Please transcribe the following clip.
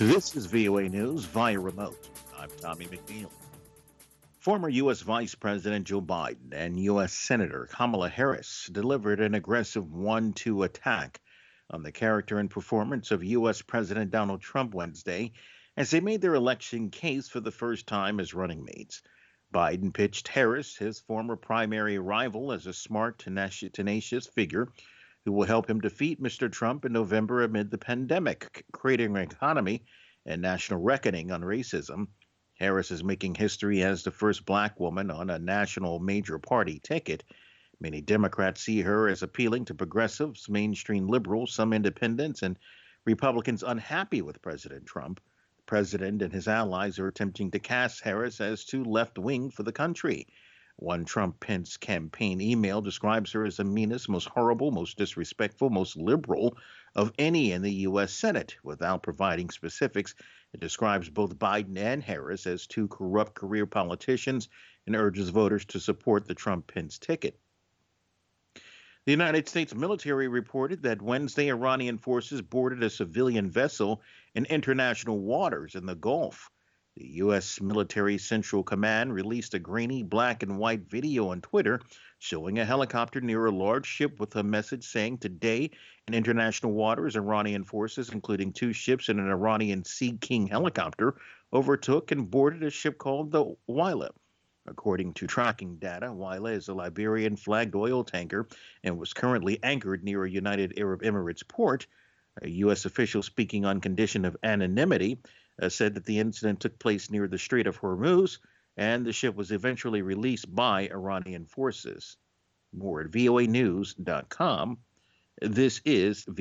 This is VOA News via remote. I'm Tommy McNeil. Former U.S. Vice President Joe Biden and U.S. Senator Kamala Harris delivered an aggressive 1-2 attack on the character and performance of U.S. President Donald Trump Wednesday as they made their election case for the first time as running mates. Biden pitched Harris, his former primary rival, as a smart, tenacious figure who will help him defeat Mr. Trump in November amid the pandemic, creating an economy and national reckoning on racism. Harris is making history as the first black woman on a national major party ticket. Many Democrats see her as appealing to progressives, mainstream liberals, some independents, and Republicans unhappy with President Trump. The president and his allies are attempting to cast Harris as too left wing for the country. One Trump Pence campaign email describes her as the meanest, most horrible, most disrespectful, most liberal of any in the U.S. Senate. Without providing specifics, it describes both Biden and Harris as two corrupt career politicians and urges voters to support the Trump Pence ticket. The United States military reported that Wednesday Iranian forces boarded a civilian vessel in international waters in the Gulf. The U.S. Military Central Command released a grainy black and white video on Twitter showing a helicopter near a large ship with a message saying, "Today, in international waters, Iranian forces, including two ships and an Iranian Sea King helicopter, overtook and boarded a ship called the Wila." According to tracking data, Wila is a Liberian-flagged oil tanker and was currently anchored near a United Arab Emirates port. A U.S. official speaking on condition of anonymity said that the incident took place near the Strait of Hormuz, and the ship was eventually released by Iranian forces. More at voanews.com. This is